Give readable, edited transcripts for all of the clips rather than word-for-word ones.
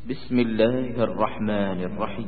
بسم الله الرحمن الرحيم.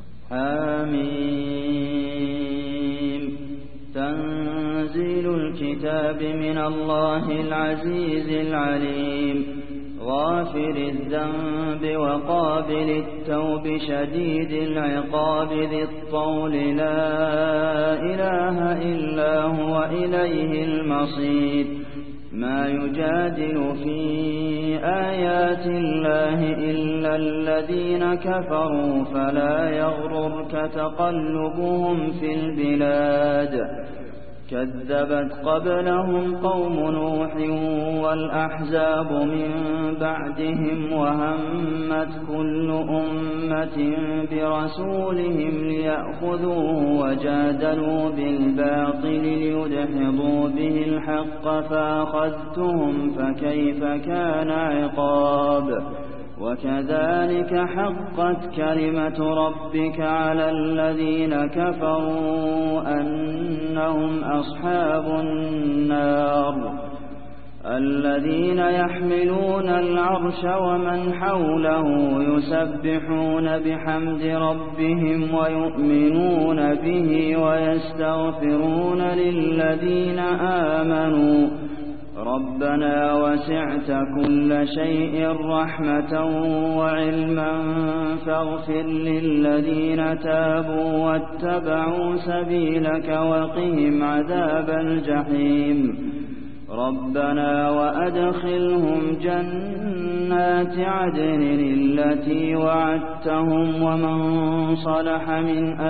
آمين. تنزيل الكتاب من الله العزيز العليم، غافر الذنب وقابل التوب شديد العقاب ذي الطول، لا إله إلا هو إليه المصير. ما يجادل في آيات الله إلا الذين كفروا، فلا يغررك تقلبهم في البلاد. كذبت قبلهم قوم نوح والأحزاب من بعدهم، وهمت كل أمة برسولهم ليأخذوه، وجادلوا بالباطل ليدحضوا به الحق، فأخذتهم فكيف كان عقاب. وكذلك حقت كلمة ربك على الذين كفروا أنهم أصحاب النار. الذين يحملون العرش ومن حوله يسبحون بحمد ربهم ويؤمنون به ويستغفرون للذين آمنوا ربنا وسعت كل شيء رحمة وعلما، فاغفر للذين تابوا واتبعوا سبيلك وقهم عذاب الجحيم. ربنا وأدخلهم جنات عدن التي وعدتهم ومن صلح من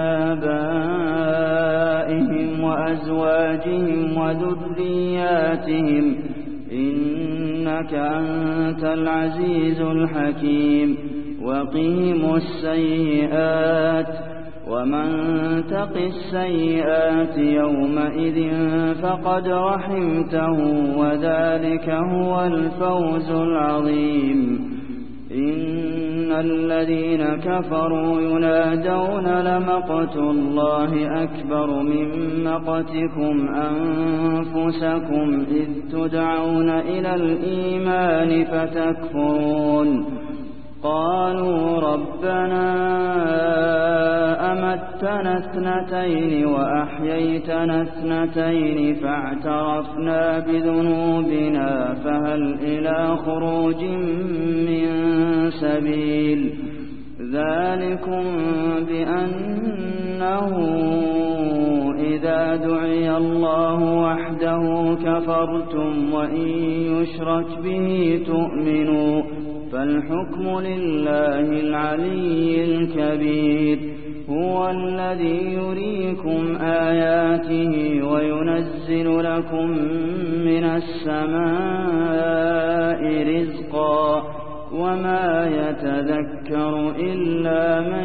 آبائهم وأزواجهم وذرياتهم، إنك أنت العزيز الحكيم. وقهم السيئات، ومن تق السيئات يومئذ فقد رحمته، وذلك هو الفوز العظيم. إن الذين كفروا ينادون لمقت الله أكبر من مقتكم أنفسكم إذ تدعون إلى الإيمان فتكفرون. قالوا ربنا أمتنا اثنتين وأحييتنا اثنتين فاعترفنا بذنوبنا فهل إلى خروج من سبيل. ذلكم بأنه إذا دعي الله وحده كفرتم، وإن يشرك به تؤمنوا، فالحكم لله العلي الكبير. هو الذي يريكم آياته وينزل لكم من السماء رزقا، وما يتذكر إلا من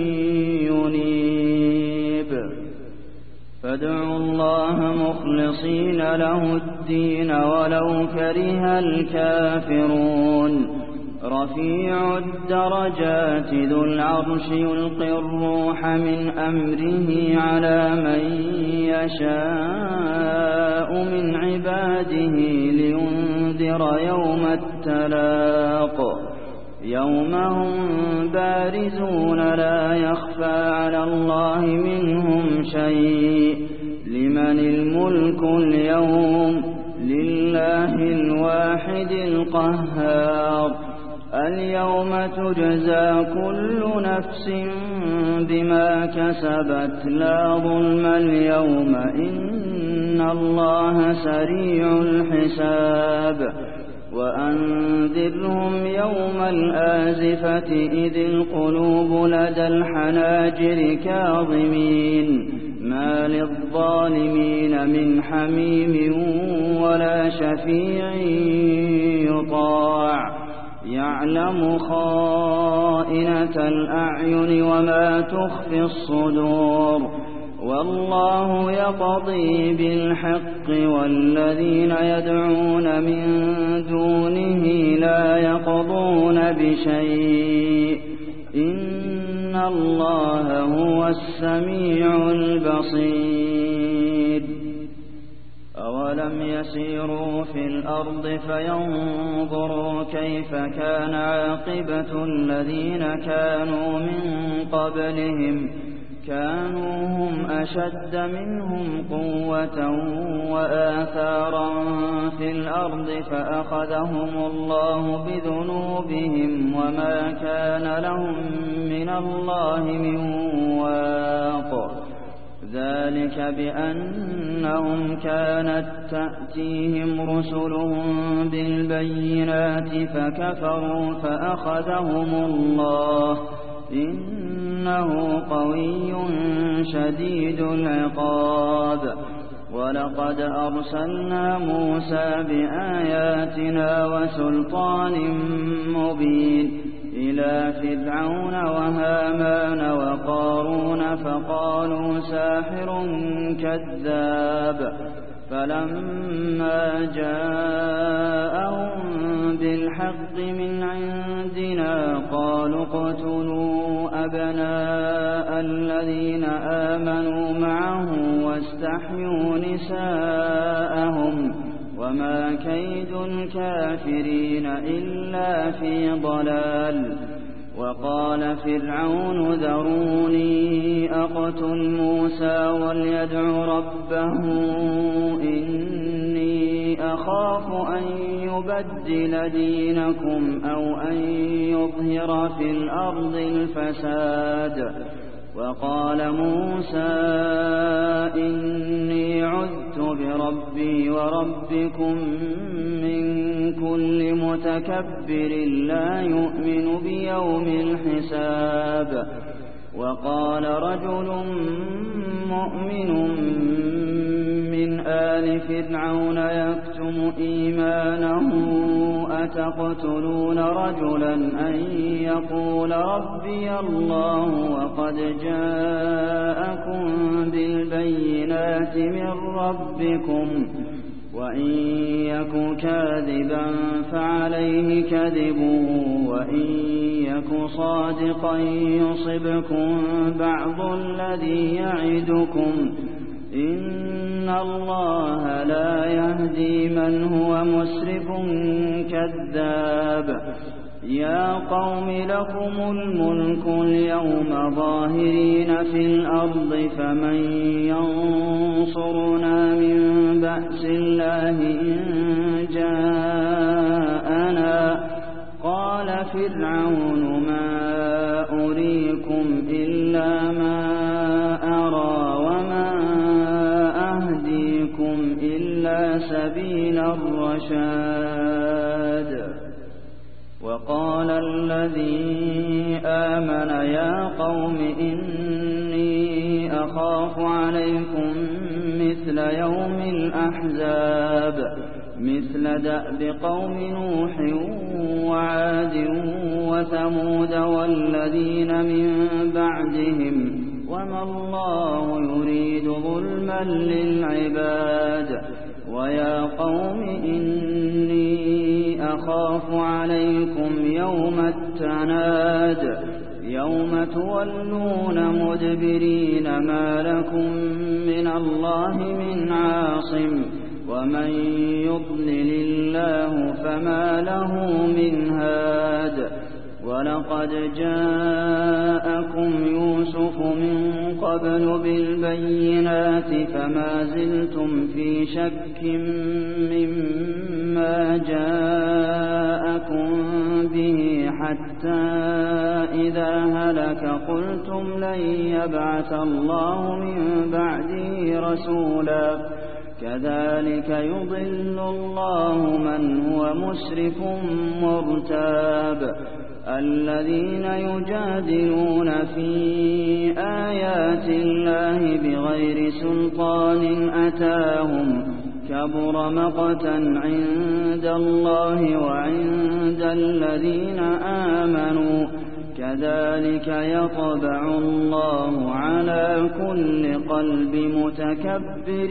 ينيب. فادعوا الله مخلصين له الدين ولو كره الكافرون. رفيع الدرجات ذو العرش يلقي الروح من أمره على من يشاء من عباده لينذر يوم التلاق. يوم هم بارزون لا يخفى على الله منهم شيء. لمن الملك اليوم؟ لله الواحد القهار. اليوم تجزى كل نفس بما كسبت لا ظلم اليوم، إن الله سريع الحساب. وأنذرهم يوم الآزفة إذ القلوب لدى الحناجر كاظمين، ما للظالمين من حميم ولا شفيع يطاع. يعلم خائنة الأعين وما تخفي الصدور، والله يقضي بالحق، والذين يدعون من دونه لا يقضون بشيء، إن الله هو السميع البصير. أَوَلَمْ يَسِيرُوا فِي الْأَرْضِ فَيَنظُرُوا كَيْفَ كَانَ عَاقِبَةُ الَّذِينَ كَانُوا مِن قَبْلِهِمْ كَانُوا هُمْ أَشَدَّ مِنْهُمْ قُوَّةً وَآثَارًا فِي الْأَرْضِ فَأَخَذَهُمُ اللَّهُ بِذُنُوبِهِمْ وَمَا كَانَ لَهُم مِّنَ اللَّهِ مِن وَاقٍ ذَلِكَ بِأَنَّهُمْ كَانَت تَّأْتِيهِمْ رُسُلُهُم بِالْبَيِّنَاتِ فَكَفَرُوا فَأَخَذَهُمُ اللَّهُ إِنَّهُ قَوِيٌّ شَدِيدُ الْعِقَابِ وَلَقَدْ أَرْسَلْنَا مُوسَىٰ بِآيَاتِنَا وَسُلْطَانٍ مُّبِينٍ إِلَىٰ فِرْعَوْنَ وَهَامَانَ وَقَارُونَ فَقَالُوا سَاحِرٌ كَذَّابٌ فَلَمَّا جَاءَهُم بِالْحَقِّ مِنْ عِندِنَا قَالُوا اقْتُلُوا أَبْنَاءَ الَّذِينَ آمَنُوا مَعَهُ وَاسْتَحْيُوا نِسَاءَهُمْ وَمَا كَيْدُ الْكَافِرِينَ إِلَّا فِي ضَلَالٍ وَقَالَ فِرْعَوْنُ ذَرُونِي أَقْتُلْ مُوسَىٰ وَلْيَدْعُ رَبَّهُ إِنِّي أَخَافُ أَن يُبَدِّلَ دِينَكُمْ أَوْ أَن يُظْهِرَ فِي الْأَرْضِ الْفَسَادَ وَقَالَ مُوسَىٰ إِنِّي عُذْتُ بِرَبِّي وَرَبِّكُم مِّن كُلِّ مُتَكَبِّرٍ لَّا يُؤْمِنُ بِيَوْمِ الْحِسَابِ وَقَالَ رَجُلٌ مُّؤْمِنٌ مِّنْ آلِ فِرْعَوْنَ يَكْتُمُ إِيمَانَهُ أَتَقْتُلُونَ رَجُلًا أَن يَقُولَ رَبِّيَ اللَّهُ وَقَدْ جَاءَكُم بِالْبَيِّنَاتِ مِن رَّبِّكُمْ وَإِن يَكُ كَاذِبًا فَعَلَيْهِ كَذِبُهُ وَإِن يَكُ صَادِقًا يُصِبْكُم بَعْضُ الَّذِي يَعِدُكُمْ إِنَّ اللَّهَ لَا يَهْدِي مَنْ هُوَ مُسْرِفٌ كَذَّابٌ يَا قَوْمِ لَكُمُ الْمُلْكُ الْيَوْمَ ظَاهِرِينَ فِي الْأَرْضِ فَمَن يَنصُرُنَا مِن بَأْسِ اللَّهِ إِن جَاءَنَا قَالَ فِرْعَوْنُ مَا أُرِيكُمْ إِلَّا مَا أَرَىٰ وَمَا أَهْدِيكُمْ إِلَّا سَبِيلَ الرَّشَادِ وَقَالَ الَّذِي آمَنَ يَا قَوْمِ إِنِّي أَخَافُ عَلَيْكُم مِّثْلَ يَوْمِ الْأَحْزَابِ مِثْلَ دَأْبِ قَوْمِ نُوحٍ وَعَادٍ وَثَمُودَ وَالَّذِينَ مِن بَعْدِهِمْ وَمَا اللَّهُ يُرِيدُ ظُلْمًا لِّلْعِبَادِ وَيَا قَوْمِ إِنِّي أَخَافُ عَلَيْكُمْ يَوْمَ التَّنَادِ يَوْمَ تُوَلُّونَ مُدْبِرِينَ مَا لَكُم مِّنَ اللَّهِ مِنْ عَاصِمٍ وَمَن يُضْلِلِ اللَّهُ فَمَا لَهُ مِنْ هَادٍ وَلَقَدْ جَاءَكُمْ يُوسُفُ مِن قَبْلُ بِالْبَيِّنَاتِ فَمَا زِلْتُمْ فِي شَكٍّ مِّمَّا جَاءَكُم بِهِ حَتَّىٰ إِذَا هَلَكَ قُلْتُمْ لَن يَبْعَثَ اللَّهُ مِن بَعْدِهِ رَسُولًا كَذَٰلِكَ يُضِلُّ اللَّهُ مَنْ هُوَ مُسْرِفٌ مُّرْتَابٌ الَّذِينَ يُجَادِلُونَ فِي آيَاتِ اللَّهِ بِغَيْرِ سُلْطَانٍ أَتَاهُمْ كَبُرَ مَقْتًا عِندَ اللَّهِ وَعِندَ الَّذِينَ آمَنُوا كَذَٰلِكَ يَطْبَعُ اللَّهُ عَلَىٰ كُلِّ قَلْبِ مُتَكَبِّرٍ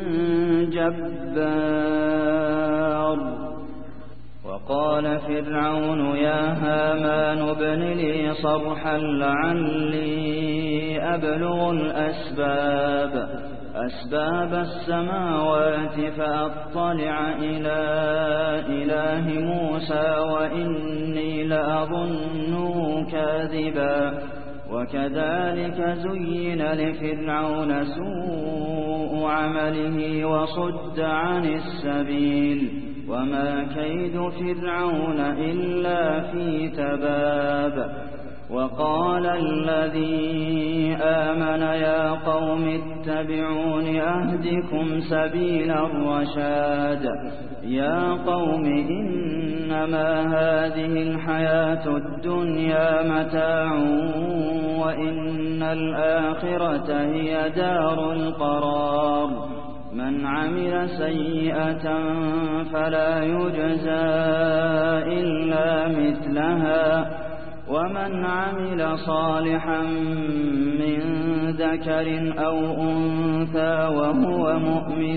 جَبَّارٍ وَقَالَ فِرْعَوْنُ يَا هَامَانُ ابْنِ لِي صَرْحًا لَّعَلِّي أَبْلُغُ الْأَسْبَابَ أسباب السماوات فأطلع إلى إله موسى وإني لأظنه كاذبا وكذلك زين لفرعون سوء عمله وصد عن السبيل وما كيد فرعون إلا في تباب وقال الذي آمن يا قوم اتبعون أهدكم سبيل الرشاد يا قوم إنما هذه الحياة الدنيا متاع وإن الآخرة هي دار القرار من عمل سيئة فلا يجزى إلا مثلها ومن عمل صالحا من ذكر أو أنثى وهو مؤمن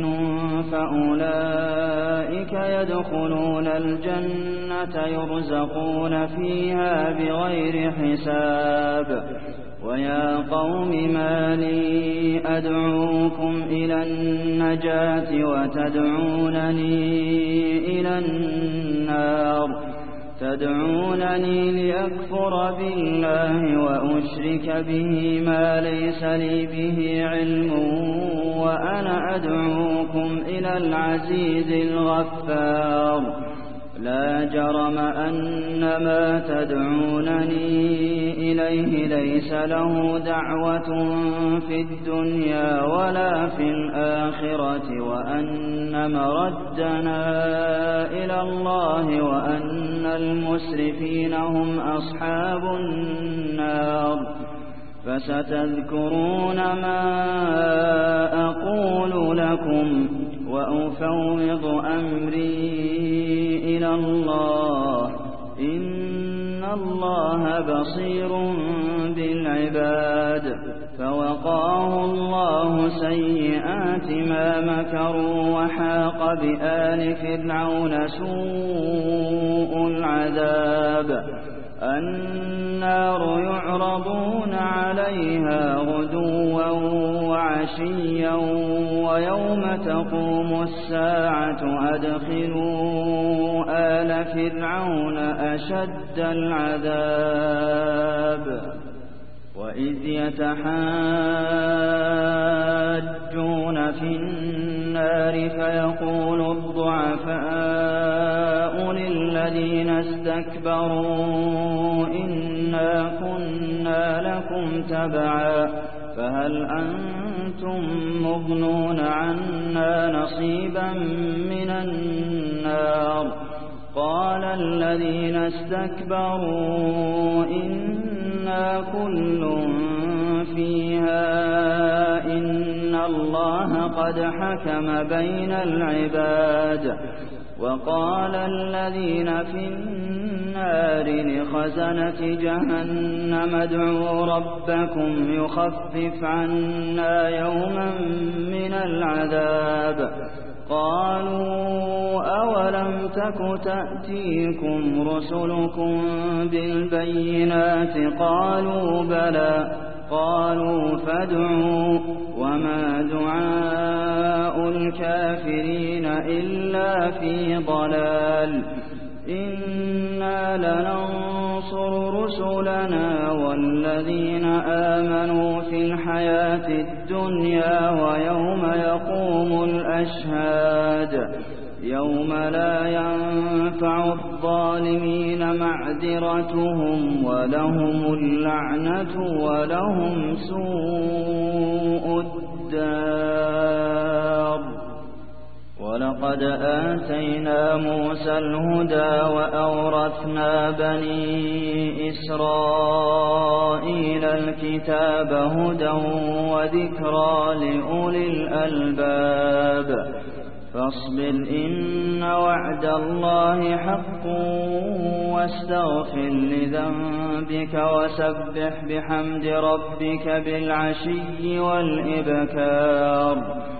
فأولئك يدخلون الجنة يرزقون فيها بغير حساب ويا قوم ما لي أدعوكم إلى النجاة وتدعونني إلى النار تدعونني لأكفر بالله وأشرك به ما ليس لي به علم وأنا أدعوكم إلى العزيز الغفار لا جرم أن ما تدعونني إليه ليس له دعوة في الدنيا ولا في الآخرة وأن مردنا إلى الله وأن المسرفين هم أصحاب النار فستذكرون ما أقول لكم وأفوض أمري إلى الله إن الله بصير بالعباد فوقاه الله سيئات ما مكروا وحاق بآل فرعون سوء العذاب النار يعرضون عليها غدوا وعشيا ويوم تقوم الساعة أدخلوا آل فرعون أشد العذاب وإذ يتحاجون في النار فيقول الضعفاء للذين استكبروا إنا كنا لكم تبعا فهل أنتم مغنون عنا نصيبا من النار قال الذين استكبروا إنا كل فيها إن الله قد حكم بين العباد وقال الذين في النار لخزنة جهنم ادعوا ربكم يخفف عنا يوما من العذاب قالوا أولم تك تأتيكم رسلكم بالبينات قالوا بلى قالوا فادعوا وما دعاء الكافرين إلا في ضلال إنا لننصر رسلنا والذين آمنوا في الحياة الدنيا ويوم يقوم الأشهاد يوم لا ينفع الظالمين معذرتهم ولهم اللعنة ولهم سوء الدار ولقد آتينا موسى الهدى وأورثنا بني إسرائيل الكتاب هدى وذكرى لأولي الألباب فاصبر إن وعد الله حق واستغفر لذنبك وسبح بحمد ربك بالعشي والإبكار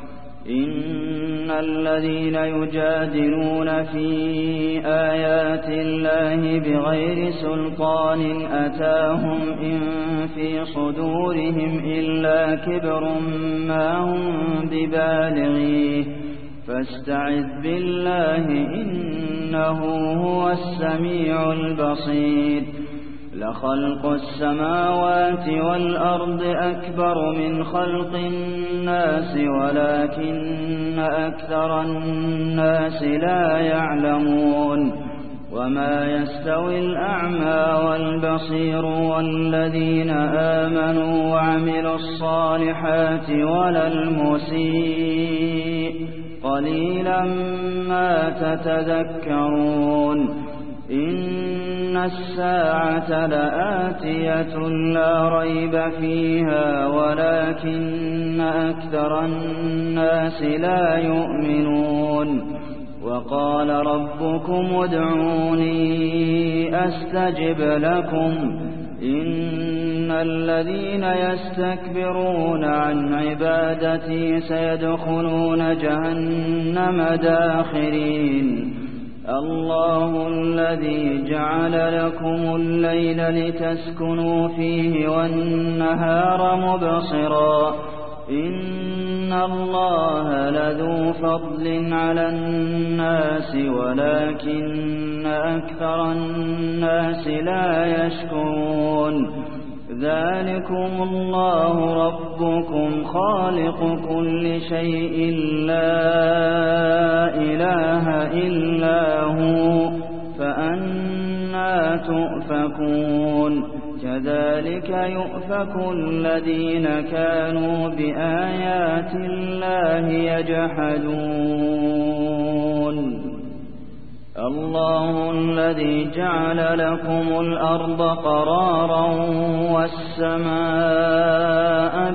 إن الذين يجادلون في آيات الله بغير سلطان أتاهم إن في صدورهم إلا كبر ما هم ببالغيه فاستعذ بالله إنه هو السميع البصير لخلق السماوات والأرض أكبر من خلق الناس ولكن أكثر الناس لا يعلمون وما يستوي الأعمى والبصير والذين آمنوا وعملوا الصالحات ولا المسيء قليلا ما تتذكرون إن الساعة لآتية لا ريب فيها ولكن أكثر الناس لا يؤمنون وقال ربكم ادعوني أستجب لكم إن الذين يستكبرون عن عبادتي سيدخلون جهنم داخرين الله الذي جعل لكم الليل لتسكنوا فيه والنهار مبصرا إن الله لذو فضل على الناس ولكن أكثر الناس لا يشكرون ذلكم الله ربكم خالق كل شيء لا إله إلا هو فأنى تؤفكون كذلك يؤفك الذين كانوا بآيات الله يجحدون الله الذي جعل لكم الأرض قرارا والسماء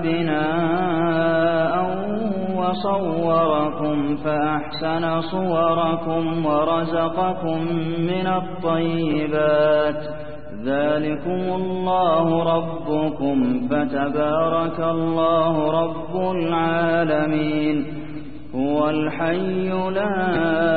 بناء وصوركم فأحسن صوركم ورزقكم من الطيبات ذلكم الله ربكم فتبارك الله رب العالمين هو الحي لا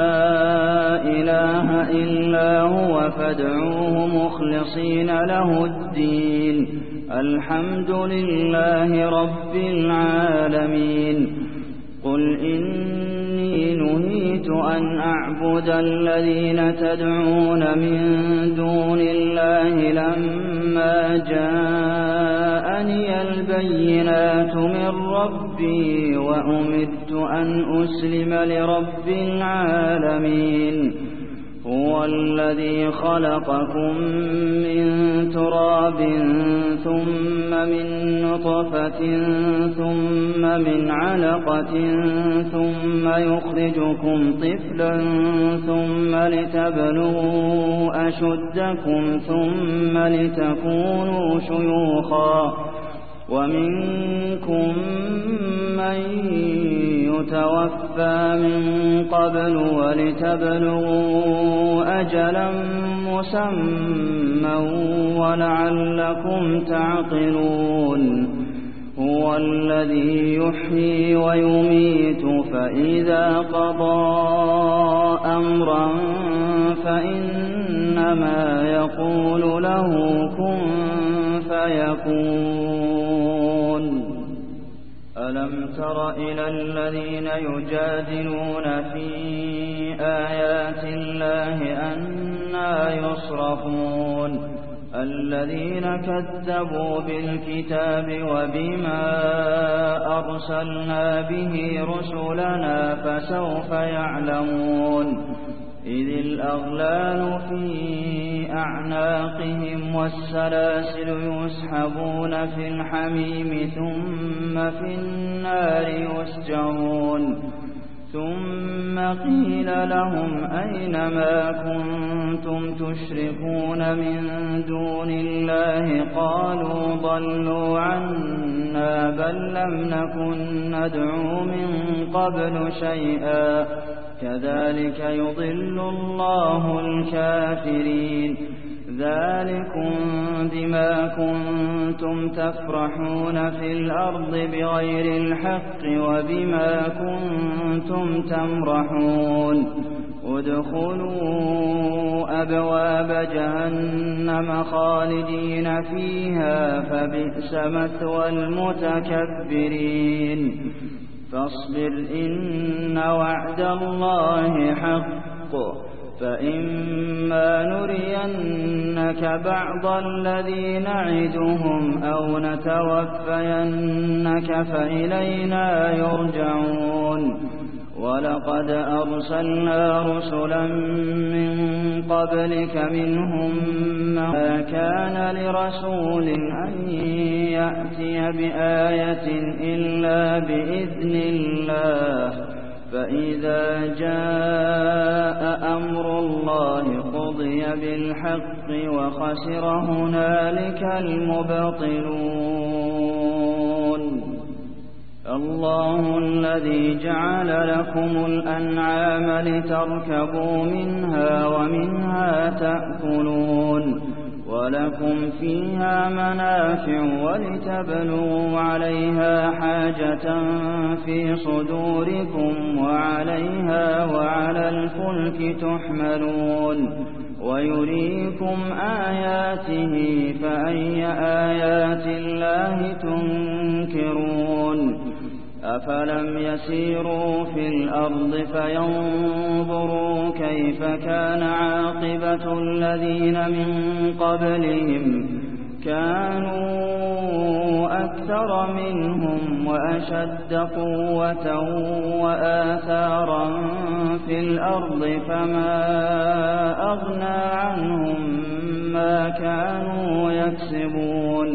إله إلا هو فادعوه مخلصين له الدين الحمد لله رب العالمين قل إني نهيت أن أعبد الذين تدعون من دون الله لما جاءني البينات من ربي وأمرت أن أسلم لرب العالمين هو الذي خلقكم من تراب ثم من نطفة ثم من علقة ثم يخرجكم طفلا ثم لتبلغوا أشدكم ثم لتكونوا شيوخا ومنكم من يتوفى من قبل ولتبلغوا أجلا مسمى ولعلكم تعقلون هو الذي يحيي ويميت فإذا قضى أمرا فإنما يقول له كن فيكون ألم تر إلى الذين يجادلون في آيات الله أنى يصرفون الذين كذبوا بالكتاب وبما أرسلنا به رسلنا فسوف يعلمون إذ الأغلال في أعناقهم والسلاسل يسحبون في الحميم ثم في النار يسجرون ثم قيل لهم أين ما كنتم تشركون من دون الله قالوا ضلوا عنا بل لم نكن ندعو من قبل شيئا كذلك يضل الله الكافرين ذلكم بما كنتم تفرحون في الأرض بغير الحق وبما كنتم تمرحون ادخلوا أبواب جهنم خالدين فيها فبئس مثوى المتكبرين فاصبر إن وعد الله حق فإما نرينك بعض الذي نعدهم أو نتوفينك فإلينا يرجعون ولقد أرسلنا رسلا من قبلك منهم ما كان لرسول أن يأتي بآية إلا بإذن الله فإذا جاء أمر الله قضي بالحق وخسر هنالك المبطلون الله الذي جعل لكم الأنعام لتركبوا منها ومنها تأكلون ولكم فيها منافع ولتبلغوا عليها حاجة في صدوركم وعليها وعلى الفلك تحملون ويريكم آياته فأي آيات الله تنكرون أفلم يسيروا في الأرض فينظروا كيف كان عاقبة الذين من قبلهم كانوا أكثر منهم وأشد قوة وآثارا في الأرض فما أغنى عنهم ما كانوا يكسبون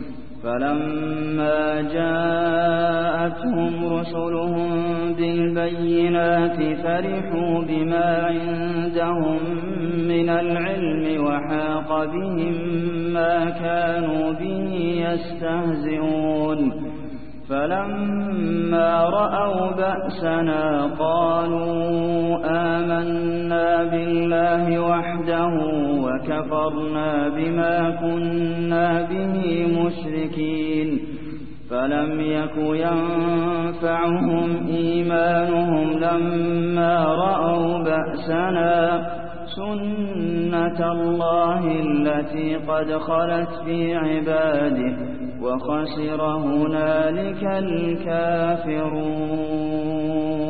فلما جاءتهم رسلهم بالبينات فرحوا بما عندهم من العلم وحاق بهم ما كانوا به يستهزئون فلما رأوا بأسنا قالوا آمنا بالله وحده وكفرنا بما كنا به مشركين فلم يك ينفعهم إيمانهم لما رأوا بأسنا سنة الله التي قد خلت في عباده وخسر هنالك الكافرون